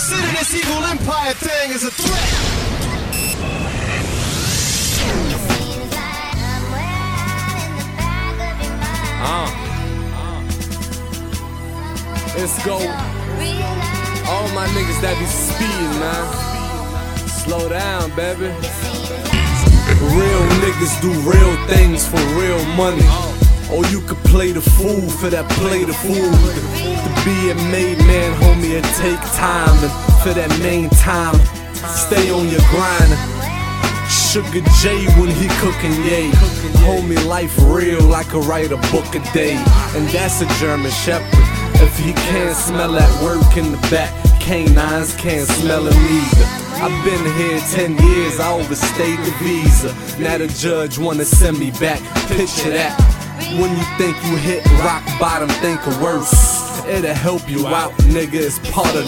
consider this evil empire thing as a threat. Let's go. All my niggas that be speeding, man. Slow down, baby. Real niggas do real things for real money. Or you could play the fool for that plate of food. To be a made man, homie, it take time. And for that main time, stay on your grind. Sugar J when he cooking, yay. Homie, life real like I write a book a day. And that's a German Shepherd. If he can't smell that work in the back, canines can't smell him either. I've been here 10 years, I overstayed the visa. Now the judge wanna send me back, picture that. When you think you hit rock bottom, think of worse. It'll help you out, nigga, it's part of the